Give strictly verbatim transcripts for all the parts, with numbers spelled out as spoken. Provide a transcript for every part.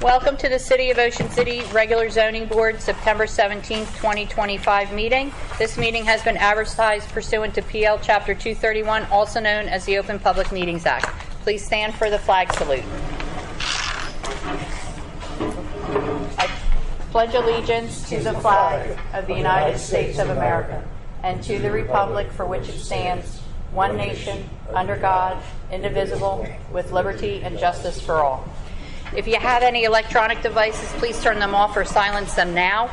Welcome to the City of Ocean City Regular Zoning Board September seventeenth, twenty twenty-five meeting. This meeting has been advertised pursuant to P L Chapter two thirty-one, also known as the Open Public Meetings Act. Please stand for the flag salute. I pledge allegiance to the flag of the United States of America and to the republic for which it stands, one nation, under God, indivisible, with liberty and justice for all. If you have any electronic devices, please turn them off or silence them now.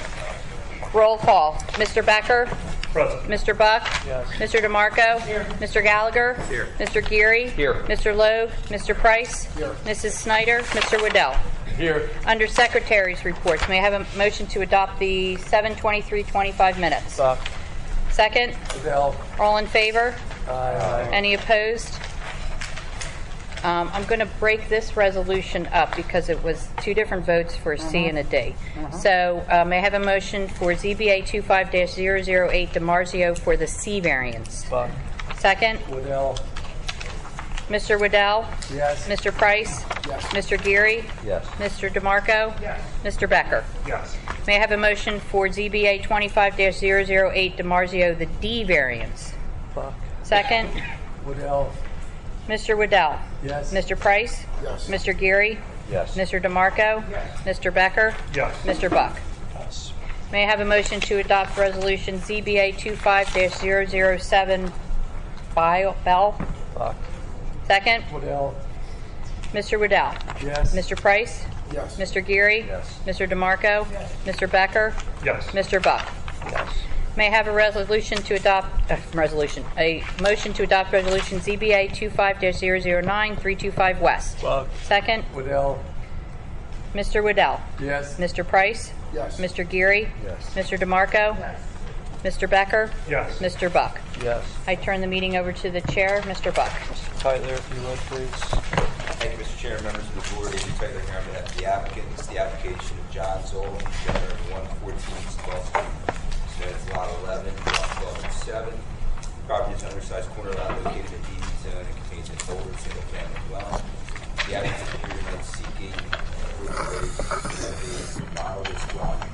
Roll call. Mister Becker? Present. Mister Buck? Yes. Mister DeMarco? Here. Mister Gallagher? Here. Mister Geary? Here. Mister Logue? Mister Price? Here. Missus Snyder? Mister Waddell? Here. Under Secretary's reports, may I have a motion to adopt the seven twenty-three twenty-five minutes? Buck. Second? Waddell. All in favor? Aye. Any opposed? Um, I'm going to break this resolution up because it was two different votes for a C and a D. So uh, may I have a motion for Z B A twenty-five dash zero zero eight DiMarzio for the C variance? Buck. Second? Waddell. Mister Waddell? Yes. Mister Price? Yes. Mister Geary? Yes. Mister DeMarco? Yes. Mister Becker? Yes. May I have a motion for Z B A twenty-five dash zero zero eight DiMarzio, the D variance? Buck. Second? Waddell. Mister Waddell? Yes. Mister Price? Yes. Mister Geary? Yes. Mister DeMarco? Yes. Mister Becker? Yes. Mister Buck? Yes. May I have a motion to adopt Resolution Z B A twenty-five dash zero zero seven Bell? Buck. Second? Waddell. Mister Waddell? Yes. Mister Price? Yes. Mister Geary? Yes. Mister DeMarco? Yes. Mister Becker? Yes. Mister Buck? Yes. May I have a resolution to adopt, uh, resolution, a motion to adopt Resolution Z B A twenty-five dash zero zero nine three two five West? Buck. Second? Waddell. Mister Waddell? Yes. Mister Price? Yes. Mister Geary? Yes. Mister DeMarco? Yes. Mister Becker? Yes. Mister Buck? Yes. I turn the meeting over to the chair, Mister Buck. Mister Tyler, if you would, please. Thank you, Mister Chair, members of the board. Andrew Taylor here on behalf of the applicant. It's the application of John Zoll, owner of one fourteen Stall Street. So it's lot eleven, lot twelve and seven. Property is undersized corner lot located in D D zone and contains an older single-family dwelling. The applicant is here tonight seeking approval of a model dwelling.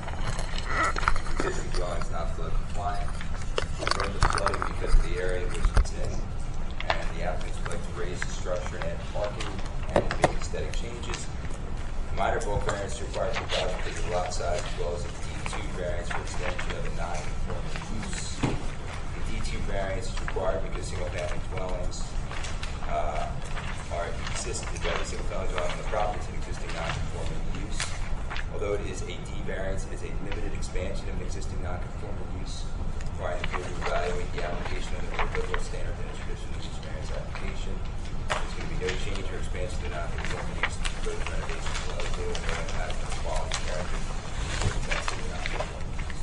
Existing dwelling is not flood compliant. From the flooding because of the area in which it's in, and the applicants would like to raise the structure and add parking and make aesthetic changes. Minor bulk variance required to provide for the lot size as well as a D two variance for extension of a non-conforming use. The D two variance is required because single-family dwellings uh, are existing. The single-family dwelling on the property is an existing non-conforming use. Although it is a D variance, it is a limited expansion of an existing non-conforming use, requiring the board to evaluate the application under the biblical standard and traditional use variance application. There's going to be no change or expansion to non-conforming use. Both renovations will have little or no impact on the quality character or intensity of non-conforming use.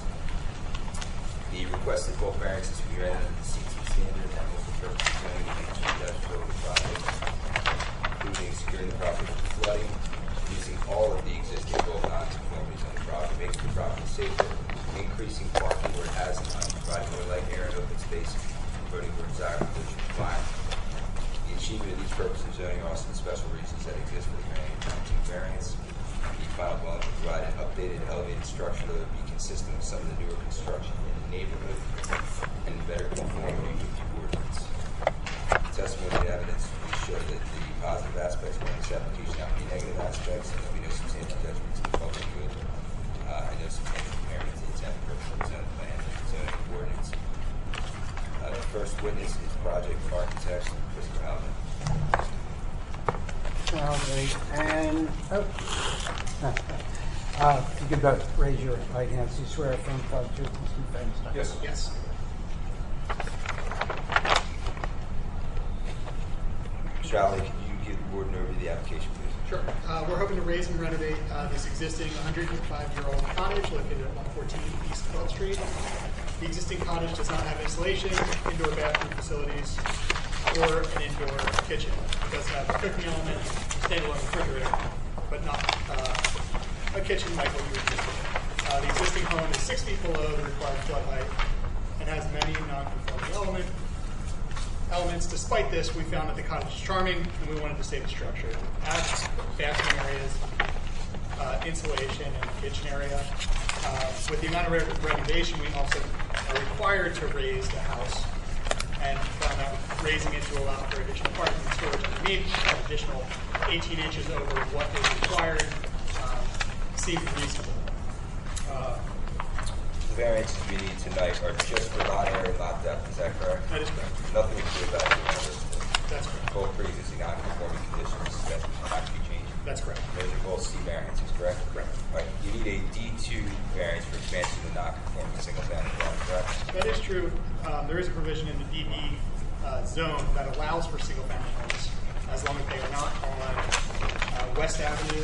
The requested bulk variance is to be read under the C T standard and will for purpose of zoning and industrial project, including securing the property from flooding, reducing all of the existing bulk non-conformities on the property, making the property safer, increasing parking where it hasn't, providing more light, air, and open space, voting for desirable pollution compliance. The achievement of these purposes of zoning are also the special reasons that exist for the granting of D two variance. The final dwelling will provide an updated, elevated structure that would be consistent with some of the newer construction in the neighborhood and better conformity with the ordinance. Testimony and evidence will show that the positive aspects of this application outweigh negative aspects, and there will be no substantial detriment to the public good, uh, and no substantial impairment to the intent and purpose of the zone plan and the zoning ordinance. Uh, the first witness is project architect Christopher Alvin. All right, and oh. uh, if you could both raise your right hands, you swear affirm to tell the truth and speak the Yes. Yes. Mister Alley, could you give the board an overview of the application, please? Sure. Uh, we're hoping to raise and renovate uh, this existing one hundred five year old cottage located at one fourteen East twelfth Street. The existing cottage does not have insulation, indoor bathroom facilities, or an indoor kitchen. It does have a cooking element, standalone refrigerator, but not uh, a kitchen like what you would use. Uh, the existing home is six feet below the required flood height and has many non-conforming element, elements. Despite this, we found that the cottage is charming and we wanted to save the structure. It has bathroom areas, uh, insulation in the kitchen area. Uh, with the amount of re- renovation, we also are required to raise the house, and found that raising it to allow for additional parking and storage underneath, an additional eighteen inches over what is required, um, seemed reasonable. Uh, The variances we need tonight are just for lot area, lot depth, is that correct? that is correct. Nothing we can do about it. Others. That's correct. Both pre-existing non-conforming conditions that have to be changed. That's correct. Those are both C variances, correct? Correct. All right. You need a D two variance for expansion of the non-conforming single-family dwelling, correct? That is true. Um, there is a provision in the D B uh, zone that allows for single-family homes as long as they are not on uh, West Avenue,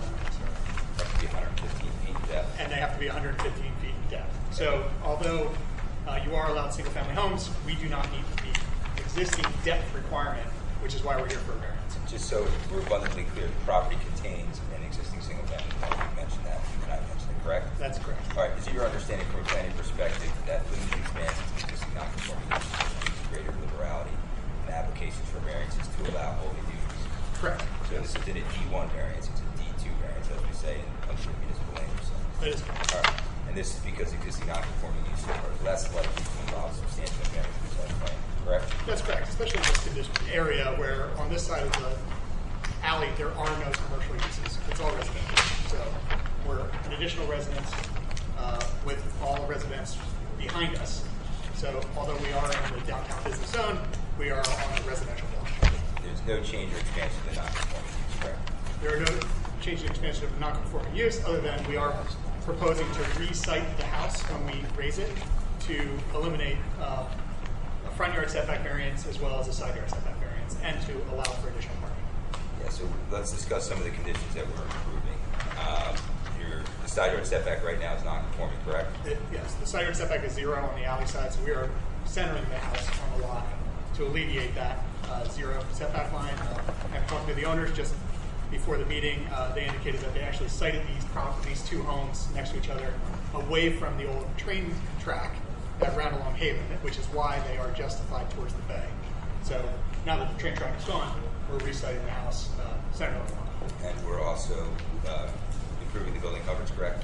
That could be one hundred fifteen feet depth. and they have to be one hundred fifteen feet in depth. So although uh, you are allowed single-family homes, we do not meet the existing depth requirement, which is why we're here for a variance. Just so we're abundantly clear, the property contains an existing single-family home. You mentioned that, and I mentioned it, correct? That's correct. All right. Is it your understanding from a planning perspective that limited expansions of existing non-conforming uses leads to greater liberality in applications for variances to allow holy duties? Correct. So this isn't a D one variance, it's a D two variance, as we say in under municipal language. So. That is correct. All right. And this is because existing non-conforming uses are less likely to involve substantial variance in the plan, correct? That's correct, especially in this condition area where on this side of the alley there are no commercial uses. It's all residential. So we're an additional residence uh, with all the residents behind us. So although we are in the downtown business zone, we are on a residential block. There's no change or expansion of the non-conforming use, correct? There are no change in expansion of non-conforming use other than we are proposing to re-site the house when we raise it to eliminate uh, a front yard setback variance as well as a side yard setback variance and to allow for additional parking. Yeah, so let's discuss some of the conditions that we're improving. Um, your, the side yard setback right now is non-conforming, correct? It, yes, the side yard setback is zero on the alley side, so we are centering the house on the lot to alleviate that uh, zero setback line. Uh, I've talked to the owners just before the meeting. Uh, they indicated that they actually sited these prop- these two homes next to each other away from the old train track that ran along Haven, which is why they are justified towards the bay. So now that the train track is gone, we're resiting the house uh, centered on the lot. And we're also uh, improving the building coverage, correct?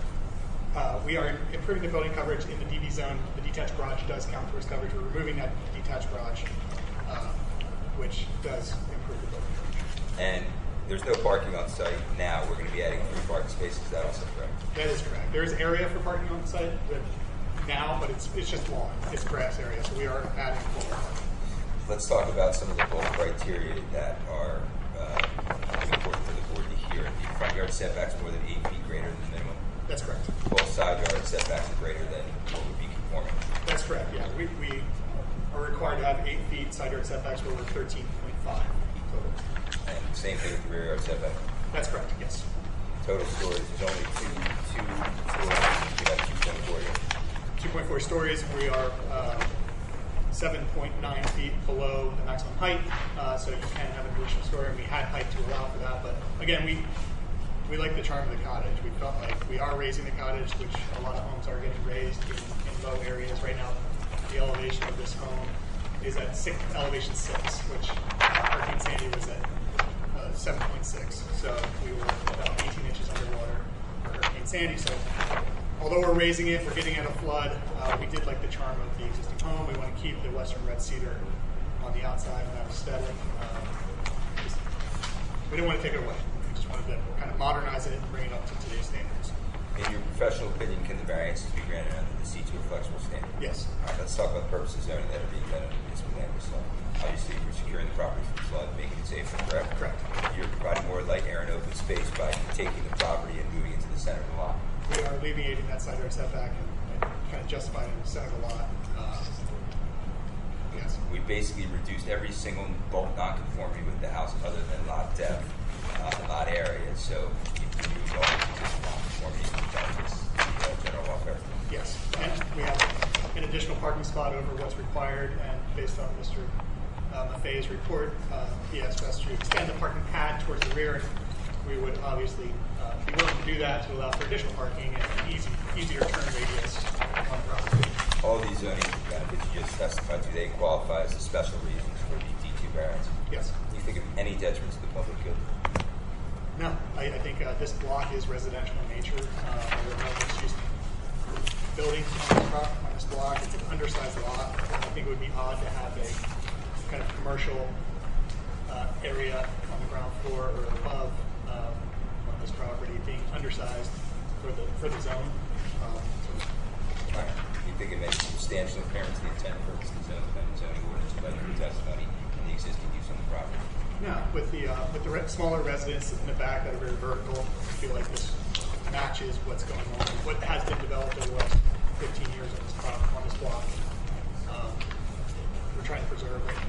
Uh, we are improving the building coverage in the D B zone. The detached garage does count towards coverage. We're removing that detached garage, uh, which does improve the building coverage. And there's no parking on site now. We're going to be adding three parking spaces. Is that also correct? That is correct. There is area for parking on the site but now, but it's it's just lawn. It's grass area, so we are adding full parking. Let's talk about some of the bulk criteria that are uh, important for the board to hear. The front yard setbacks more than eight feet greater than the minimum. That's correct. Both side yard setbacks are greater than what would be conforming. That's correct. Yeah, we, we are required to have eight feet side yard setbacks where we're thirteen point five total. And same thing with the rear yard setback. That's correct. Yes. Total storage is only two, two stories. You have two point four here. two point four stories. We are uh, seven point nine feet below the maximum height, uh, so you can have an additional story. And we had height to allow for that, but again, we we like the charm of the cottage. We felt like we are raising the cottage, which a lot of homes are getting raised in, in low areas right now. The elevation of this home is at six, elevation six, which uh, Hurricane Sandy was at uh, seven point six. So we were about eighteen inches underwater for Hurricane Sandy. So although we're raising it, we're getting at a flood. Uh, we did like the charm of the existing home. We want to keep the western red cedar on the outside and that aesthetic. Uh, just, we didn't want to take it away. We just wanted to kind of modernize it and bring it up to today's standards. In your professional opinion, can the variances be granted under the C two or flexible standard? Yes. All right, let's talk about the purposes of zoning that are being done under municipal land use law. Obviously, you're securing the property from flood, making it safer, correct? Correct. You're providing more light, air, and open space by taking the property and moving it to the center of the lot. We are alleviating that side yard setback and, and kind of justifying it in the center of the lot. Uh, yes. We basically reduced every single bulk non-conformity with the house other than lot depth, uh, lot area. So you removed all the existing non-conformities and benefits to the general welfare. Yes. And we have an additional parking spot over what's required, and based on Mister Uh, Maffei's report, uh, he asked us to extend the parking pad towards the rear. We would obviously uh, be willing to do that to allow for additional parking and an easy, easier turn radius on the property. All these zoning benefits you just testified to, they qualify as the special reasons for the D two variance. Yes. Do you think of any detriment to the public good? No, I, I think uh, this block is residential in nature. Uh, there are no mixed-use buildings on this, pro- on this block. It's an undersized lot. I think it would be odd to have a kind of commercial uh, area on the ground floor or above um, on this property being undersized for the for the zone. Um, so All right. You think it makes substantial impairment to the intent and purpose of the zone and zoning ordinance by your testimony and the existing use on the property? No, with the uh, with the re- smaller residents in the back that are very vertical, I feel like this matches what's going on, what has been developed over the last fifteen years on this prop, on this block. Um, we're trying to preserve it.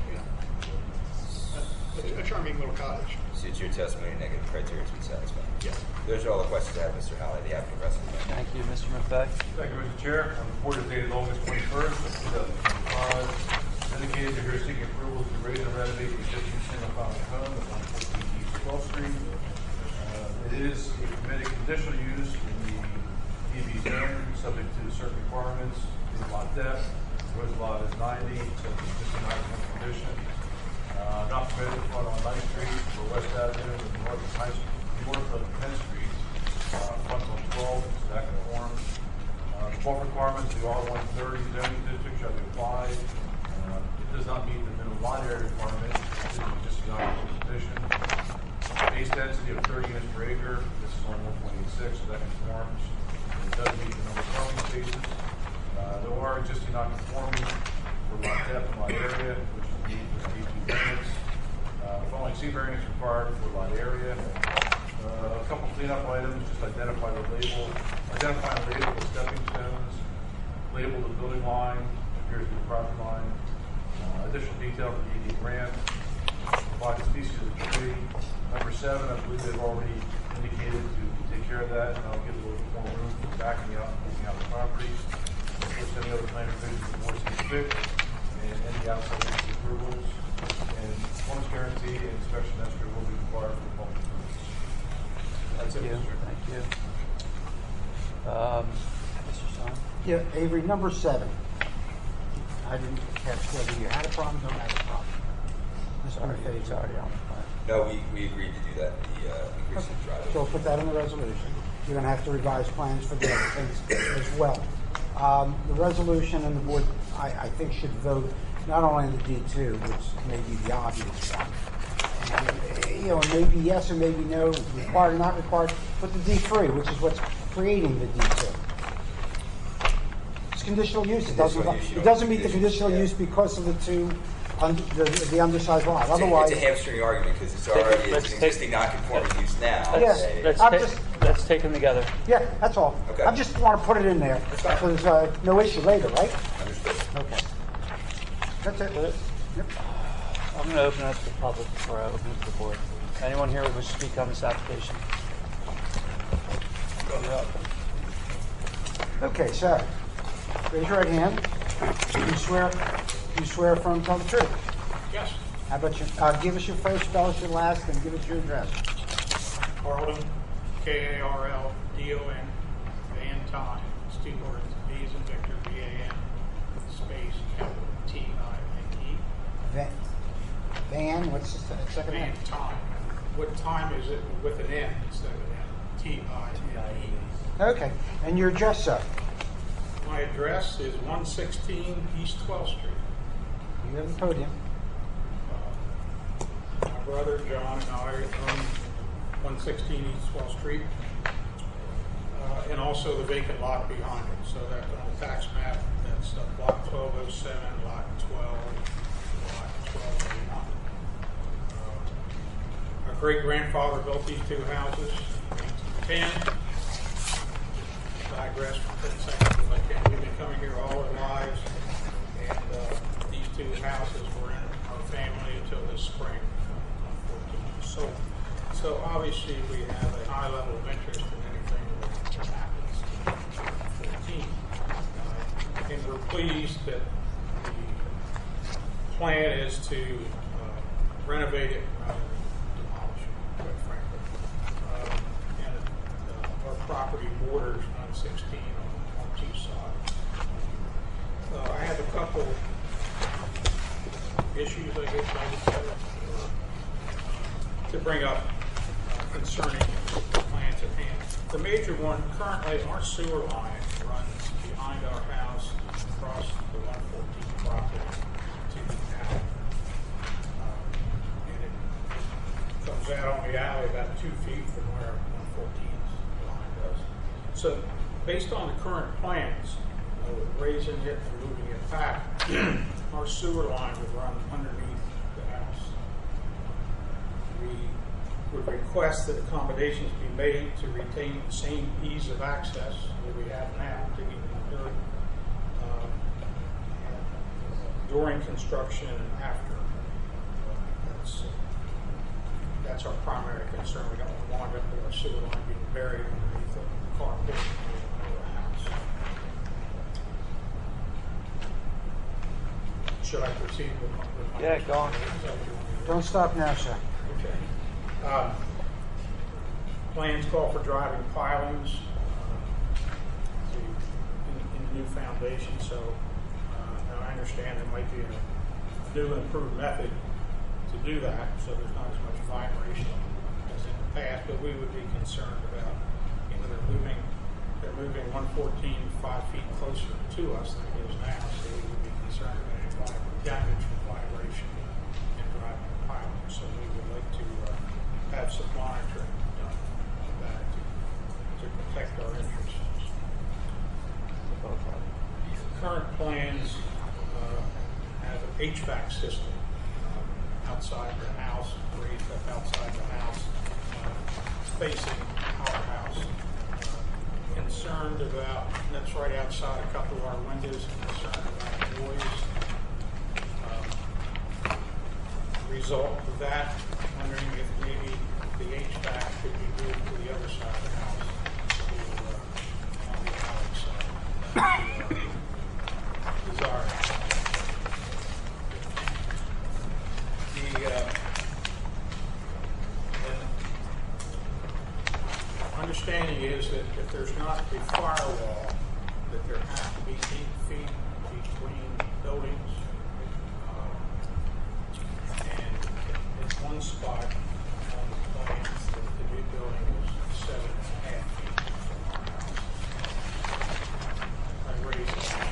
Yeah. A, a charming little cottage. So it's your testimony negative criteria has been satisfied? Yes. Those are all the questions I have, Mister Howley. The applicant rests on the bench. Thank you, Mister McVeigh. Thank you, Mister Chair. On the report is dated August twenty-first, two thousand twenty-five. Indicated you're here seeking approval to raise and renovate the existing single-family home at one fourteen East twelfth Street. Uh, It is a permitted conditional use in the P B zone, subject to certain requirements. The lot depth, the road lot is ninety, subject to existing non-conforming condition. Uh, Not permitted in front on ninth Street or West Avenue, and north of High Street, north of tenth Street, uh, front on twelve, back in the horn. Uh, The bulk requirements, the R one thirty zoning district shall be applied. Uh, It does not meet the minimum lot area requirement, this is just a non-conforming condition. Base density of thirty units per acre, this is on one point eight six, so that conforms. It does meet the number of parking spaces. Uh, There are existing non-conforming for lot depth and lot area, which is D two variance. Uh, Following C variance required for lot area. Uh, A couple cleanup items, just identify the label, identify the label with stepping stones, label the building line, appears to be the property line. Uh, Additional detail for the E D grant, provide the species of the tree. Number seven, I believe they've already indicated to take care of that, and I'll give a little bit more room for backing out and moving out the property. Of course, any other plan revisions the board sees fit, and any outside use approvals. And performance guarantee and inspection escrow will be required for the public purpose. That's it, Thank you. Mister Chairman. Thank you. Um, Mister Son? Yeah, Avery, number seven. I didn't catch whether you had a problem or don't have a problem. Mister Sorry, McFay, it's already on the plan. No, we, we agreed to do that, the uh, increase in driveway. So we'll put that in the resolution. You're going to have to revise plans for the other things as well. Um, the resolution and the board, I, I think, should vote not only on the D two, which may be the obvious one. And, you know, maybe yes or maybe no, required or not required, but the D three, which is what's creating the D two. It's conditional use. It doesn't, Conditional use, you it don't doesn't meet the conditions, conditional yeah. use because of the two, un, the, the undersized lot. It's a- Otherwise, It's a hamstring argument because it's already let's it's an take- existing non-conforming use now. Yes. and Let's, I'm ta- just- let's take them together. yeah, that's all. Okay. I just want to put it in there. That's fine. So there's uh, no issue later, right? Understood. Okay. That's it. Yep. I'm going to open it up to the public before I open it to the board. Anyone here who wishes to speak on this application? Okay, sir. Raise your right hand. Do you swear, do you swear affirm to tell the truth? Yes. How about you, uh, give us your first, spell us your last, and give us your address. Carlton, K A R L D O N, Van Tine, it's two words, V as in Victor, V A N, space, capital T I N E. Van, Van, what's the se- second name? Van Tine. What time is it with an N instead of an N? T I N E. Okay. And your address, sir? My address is one sixteen East twelfth Street. You have the podium. Uh, My brother John and I own one sixteen East twelfth Street, uh, and also the vacant lot behind it. So that on the tax map, that's uh, block twelve oh seven, lot twelve, lot twelve eighty-nine. Uh, Our great grandfather built these two houses in nineteen ten. Digress for ten seconds if I can. We've been coming here all our lives, and uh, these two houses were in our family until this spring, unfortunately. So, so obviously we have a high level of interest in anything that happens in fourteen. Uh, and we're pleased that the plan is to uh, renovate it rather than demolish it, quite frankly. Uh, and uh, our property borders on sixteen on, on two sides. Uh, I have a couple issues, I guess I would say, uh, to bring up. Uh, concerning the plans at hand. The major one, currently our sewer line runs behind our house across the one fourteen property to the alley. Um, and it comes out on the alley about two feet from where one fourteen's line does. So based on the current plans, uh, with raising it and moving it back, our sewer line would run underneath the house. We would request that accommodations be made to retain the same ease of access that we have now, particularly during, uh, during construction and after. That's, that's our primary concern. We don't want it with our sewer line being buried underneath the carport of the house. Should I proceed with my, with my Yeah, go on. Don't stop now, sir. Okay. Um, plans call for driving pilings uh, to, in, in the new foundation, so uh, now I understand there might be a new and improved method to do that, so there's not as much vibration as in the past, but we would be concerned about, you know, they're moving, they're moving one fourteen five feet closer to us than it is now, so we would be concerned about any vi- damage from vibration and driving the piling, so we would like to uh, have some monitoring done on that to, to protect our interests. Current plans uh, have an H V A C system uh, outside the house, raised up outside the house, uh, facing our house. Uh, concerned about, that's right outside a couple of our windows, concerned about noise. Um, result of that, wondering if maybe the H V A C could be moved to the other side of the house, to, uh, on the alley side. That's the, uh, desire. The, uh, and understanding is that if there's not a firewall, that there has to be eight feet between buildings. Um, and at one spot on the plans, the, the new building was seven and a half feet from our house. I raised that.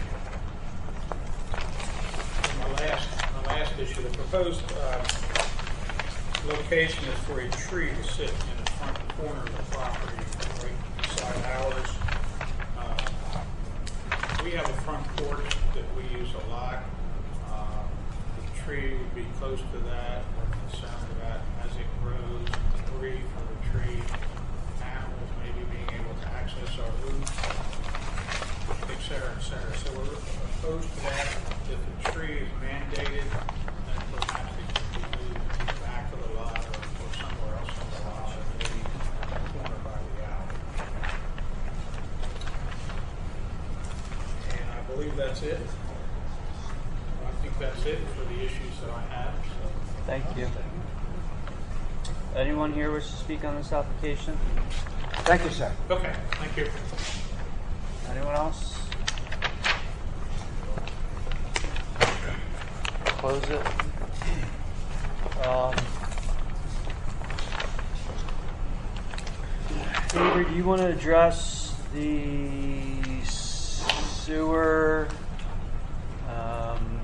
And my last, my last issue, the proposed uh, location is for a tree to sit in the front corner of the property, right beside ours. Uh, we have a front porch that we use a lot. Uh, the tree would be close to that. We're concerned about as it grows, debris from the tree, animals maybe being able to access our roof, et cetera, et cetera. So we're opposed to that. If the tree is mandated, then perhaps it can be moved back of the lot or, or somewhere else on the lot, or maybe in the corner by the alley. And I believe that's it. I think that's it for the issues that I have. So. Thank you. Anyone here wish to speak on this application? Thank you, sir. Okay, thank you. Anyone else? Close it. Um, Peter, do you want to address the sewer? Um,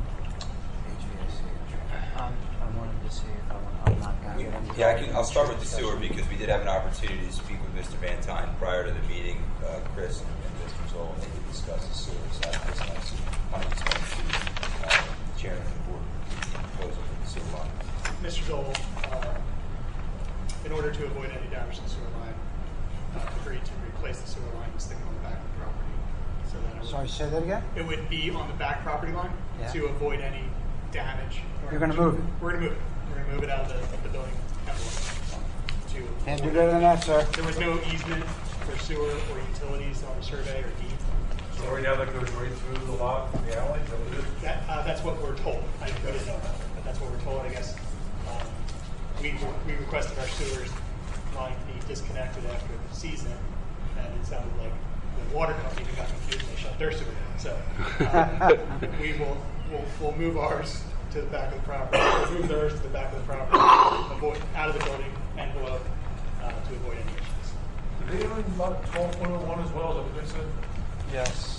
I'm, I wanted to see if I want, I'm not going to get into Yeah, I can, I'll start with the sewer because we did have an opportunity to speak with Mister Van Tine prior to the meeting, uh, Chris and, and Mister Zoll, and they did discuss the sewer side of this. And I was wanting to explain to uh, the chairman of the board proposal for the sewer line. Mister Dole, uh, in order to avoid any damage to the sewer line, uh, agreed to replace the sewer line and stick it on the back of the property. So that it would, Sorry, say that again? it would be on the back property line Yeah. to avoid any damage. You're gonna move it? We're going to move it. We're going to move it out of the, of the building envelope. To Can't do better than that, sir. There was no easement for sewer or utilities on the survey or deed. So right now that goes right through the lot, the alley, is that what it is? That, uh, that's what we're told. I didn't know that, but that's what we're told, I guess. Um, we, we requested our sewers line to be disconnected after the season, and it sounded like the water company got confused and they shut their sewer down. So uh, we will we'll, we'll move ours to the back of the property. We'll move theirs to the back of the property, avoid, out of the building envelope, uh, uh, to avoid any issues. Do they only about twelve point oh one as well, is that what they said? Yes.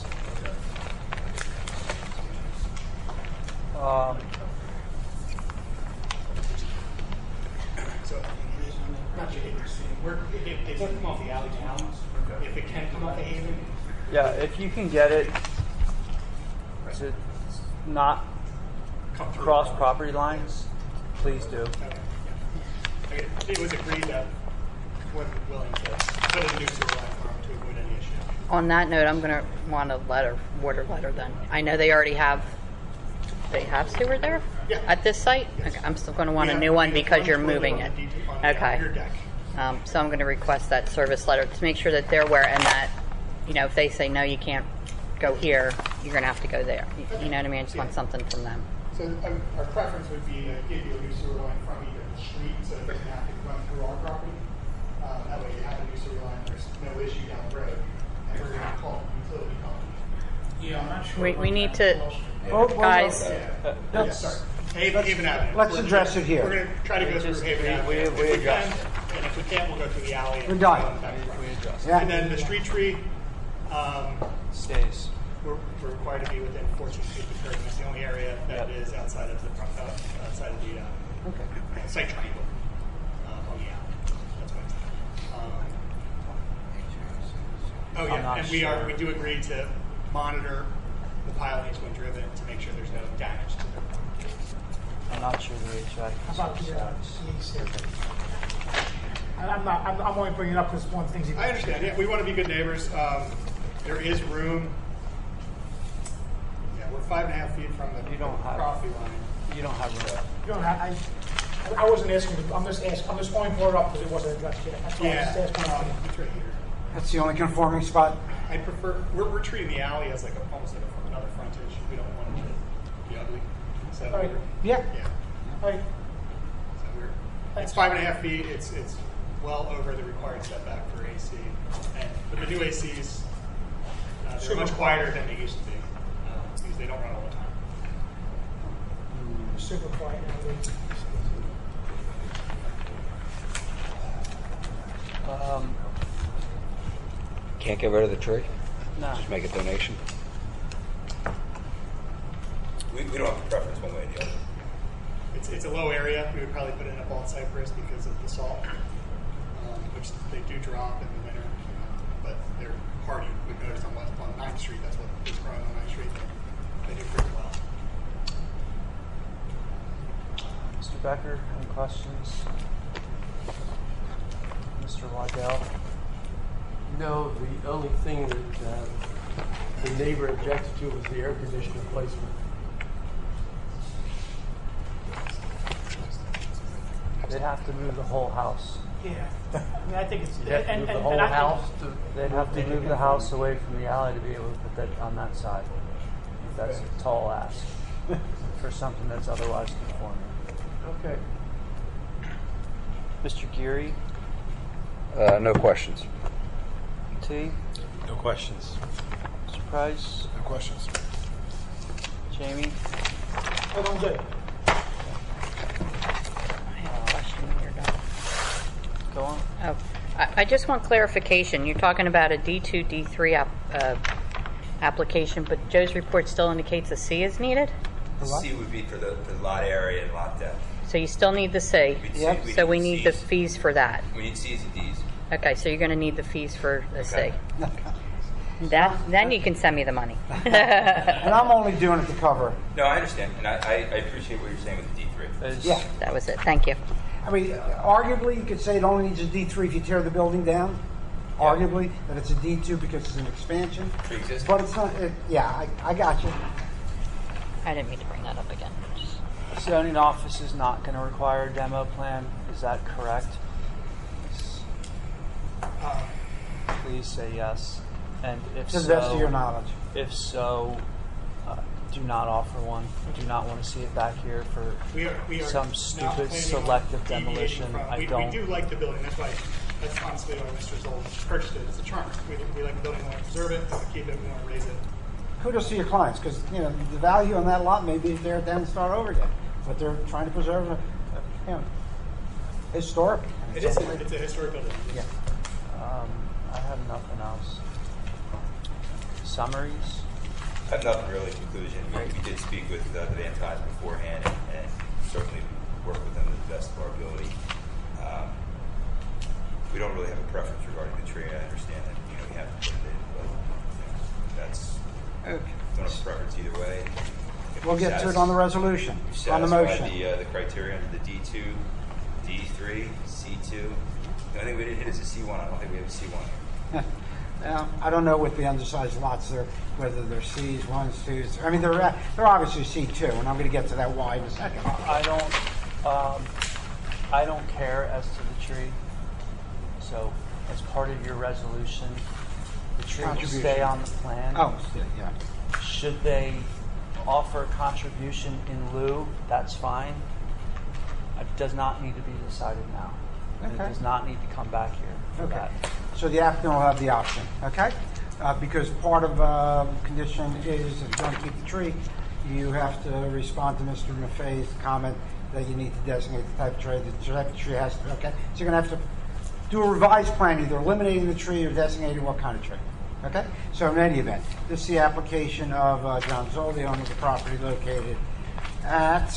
Um, So, not sure if you're seeing, where, if it if it come off the alley down, if it can come off the Haven, yeah, if you can get it to not come through. cross property lines, please do. Okay, yeah. Okay, it was agreed that we're willing to build a new sewer line farm to avoid any issue. On that note, I'm going to want a letter, water letter then. I know they already have, they have sewer there? Yeah. At this site? Yes. Okay, I'm still going to want a We new have- one we have because you're toilet moving on it. the det- on the, uh, Okay. rear deck. Um, so I'm going to request that service letter to make sure that they're aware and that, you know, if they say, no, you can't go here, you're going to have to go there. You, you know what I mean? I just want something from them. So um, our preference would be to give you a new sewer line from either the street, so it doesn't have to run through our property. Um, that way you have a new sewer line, there's no issue down the road, and we're going to call the utility company. Yeah, I'm not sure. We, we need to, Well, well, guys, Yeah, yeah, sorry. Haven, Haven Avenue. let's address it here. We're going to try to go through just- Haven we- Avenue. we- If we we can, adjust. and if we can't, we'll go through the alley. and We're done. go back to We, front. we adjust. Yeah. And then the street tree, um, Stays. we're, we're required to be within fourteen feet of the curb. It's the only area that Yep. is outside of the front, uh, outside of the uh, Okay. site triangle uh, on the alley. That's what. Um, oh I'm yeah, not and we are sure. we do agree to monitor the pilings when driven to make sure there's no damage to them. I'm not sure the H V A C. How about the uh, C A C? And I'm not, I'm, I'm only bringing it up because one of the things you. I understand. Yeah, we want to be good neighbors. Um, there is room. Yeah, we're five and a half feet from the You don't have- property line. You don't have room. You don't have, I, I wasn't asking, I'm just asking, I'm just only brought it up because it wasn't addressed yet. That's all I was Yeah, just asking. um, it's right here. That's the only conforming spot. I prefer, we're, we're treating the alley as like a, almost like a, another frontage. We don't want it to be ugly. So, Right. we're- Yeah. yeah. All right. So we're, it's five and a half feet. It's, it's well over the required setback for A C. And, but the new A Cs, uh, they're Super much quieter than they used to be. Uh, because they don't run all the time. Super quiet now. Um, Can't get rid of the tree? no. Just make a donation? We, we don't have a preference one way or the other. It's, it's a low area. We would probably put in a bald cypress because of the salt, um, which they do drop in the winter, you know, but they're hardy. We've noticed on, West, on ninth Street, that's what is growing on ninth Street. They do pretty well. Mister Becker, any questions? Mister Waddell? No, the only thing that uh, the neighbor objected to was the air conditioner placement. They'd have to move the whole house. Yeah. I mean, I think it's. You have to and- move and- the whole and I think- house to... They'd have to move the house away from the alley to be able to put that on that side. That's a tall ask for something that's otherwise conforming. Okay. Mister Geary, Uh, no questions. T, No questions. Mister Price, No questions. Jamie. Oh, I'm good. I have a question when you're done. Go on. Oh, I, I just want clarification. You're talking about a D two, D three app, uh, application, but Joe's report still indicates a C is needed? C would be for the, the lot area and lot depth. So you still need the C? We'd Yep. see- So we need the Cs. fees for that? We need C's and D's. Okay, so you're going to need the fees for the C. Okay. That, then you can send me the money. And I'm only doing it to cover. No, I understand, and I, I, I appreciate what you're saying with the D three. Is- Yeah. That was it. Thank you. I mean, arguably, you could say it only needs a D three if you tear the building down. Arguably, that it's a D two because it's an expansion. Pre-existing. But it's not, it, yeah, I, I got you. I didn't mean to bring that up again. Just- Zoning office is not going to require a demo plan. Is that correct? Uh, Please say yes. And if To so, the best of your knowledge. if so, uh, do not offer one. Do not want to see it back here for we are, we are some not stupid planning on selective deviating demolition. from- I we, don't. We do like the building. That's why. That's honestly why Mister Zoll purchased it. It's a charm. We, we like the building. We want to preserve it. We want to keep it. We want to raise it. Kudos to your clients, because, you know, the value on that lot may be there then start over again. But they're trying to preserve it. You know, historic. It is, a- it's a historic building. Yeah. Um, I have nothing else. Summaries? I have nothing really in conclusion. We, we did speak with uh, the Van Tys beforehand, and, and certainly work with them to the best of our ability. Um, we don't really have a preference regarding the tree. I understand that you know we have to put it in, but you know, that's Okay. don't have a preference either way. If We'll we get to it satis- on the resolution, we on the satisfy motion. The, uh, the criteria under the D two, D three, C two. The only thing we didn't hit is a C one. I don't think we have a C one. Now, I don't know what the undersized lots are, whether they're Cs, ones, twos. I mean, they're uh, they're obviously C two, and I'm going to get to that why in a second. I don't, um, I don't care as to the tree. So, as part of your resolution, the tree will Contribution. stay on the plan. Oh, yeah. Should they offer a contribution in lieu, that's fine. It does not need to be decided now. And It Okay. does not need to come back here for Okay. that. So the applicant will have the option, okay? Uh, because part of uh, condition is, if you want to keep the tree, you have to respond to Mister Maffei's comment that you need to designate the type of tree. The type of tree has to, okay? So you're going to have to do a revised plan, either eliminating the tree or designating what kind of tree, okay? So in any event, this is the application of uh, John Zoll, the owner of the property located at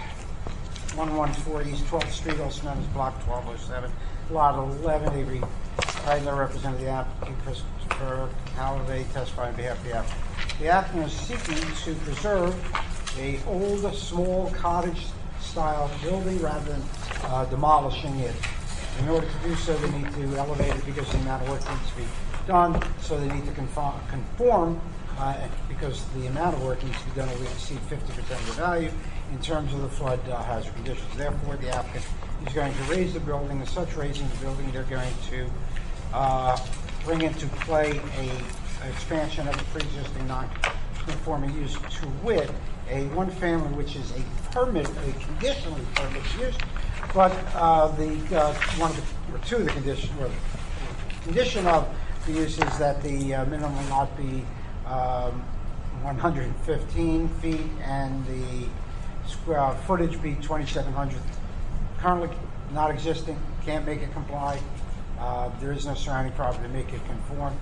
one fourteen East twelfth Street, also known as Block twelve oh seven, Lot eleven. Avery Heidler, representing the applicant, Christopher Halliday, testifying on behalf of the applicant. The applicant is seeking to preserve a old, small cottage-style building rather than uh, demolishing it. In order to do so, they need to elevate it because the amount of work needs to be done, so they need to conform, conform uh, because the amount of work needs to be done will exceed fifty percent of the value in terms of the flood uh, hazard conditions. Therefore, the applicant is going to raise the building. As such, raising the building, they're going to uh, bring into play a, an expansion of the pre-existing non-conforming use, to wit, a one-family, which is a permit, a conditionally permitted use, but uh, the uh, one of the, or two of the conditions, or the condition of the use is that the uh, minimum will not be um, one hundred fifteen feet and the square footage be twenty-seven hundred. Currently not existing, can't make it comply. Uh, there is no surrounding property to make it conform.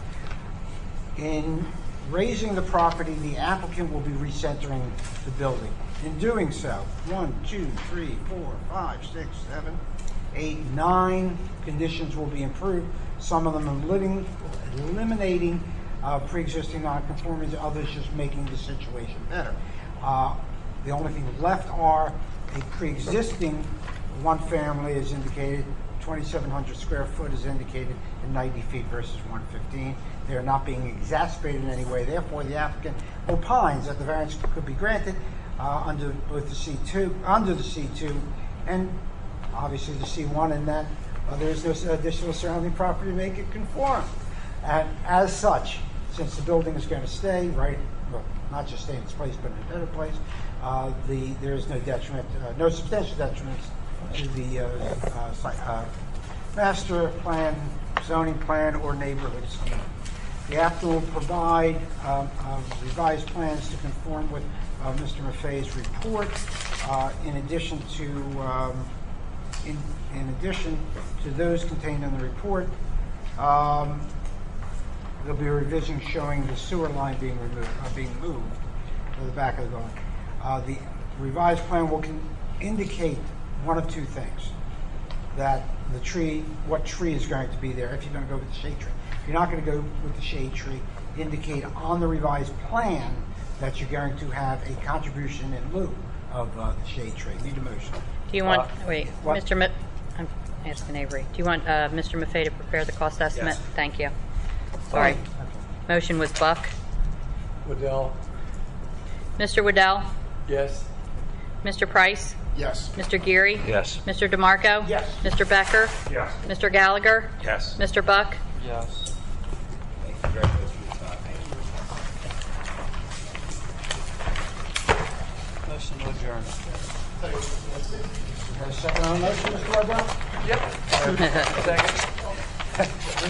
In raising the property, the applicant will be recentering the building. In doing so, one, two, three, four, five, six, seven, eight, nine conditions will be improved. Some of them eliminating, eliminating uh, pre-existing non-conformities, others just making the situation better. Uh, the only thing left are a pre-existing one family is indicated, twenty-seven hundred square foot is indicated, and ninety feet versus one fifteen. They are not being exacerbated in any way. Therefore, the applicant opines that the variance could be granted uh, under both the C two, under the C two, and obviously the C one, and that uh, there is no additional surrounding property to make it conform. And as such, since the building is going to stay right, well, not just stay in its place, but in a better place, uh, the there is no detriment, uh, no substantial detriment to the uh, uh, site, uh, master plan, zoning plan, or neighborhood scheme. The applicant will provide um, uh, revised plans to conform with uh, Mister Maffei's report. Uh, in addition to um, in, in addition to those contained in the report, um, there'll be a revision showing the sewer line being removed, uh, being moved to the back of the building. Uh, the revised plan will con- indicate one of two things: that the tree, what tree is going to be there, if you're going to go with the shade tree. If you're not going to go with the shade tree, indicate on the revised plan that you're going to have a contribution in lieu of uh, the shade tree. Need a motion. Do you want, Uh, wait, what? Mister Ma- I'm asking Avery. Do you want uh, Mister Maffei to prepare the cost estimate? Yes. Thank you. Sorry. Okay. Motion was Buck. Waddell, Mister Waddell? yes. Mister Price? Yes. Mister Geary? Yes. Mister DeMarco? Yes. Mister Becker? Yes. Mister Gallagher? Yes. Mister Buck? Yes. Thank you very much for your time. Motion to adjourn. Have a second on the motion, Mister Waddell? Second.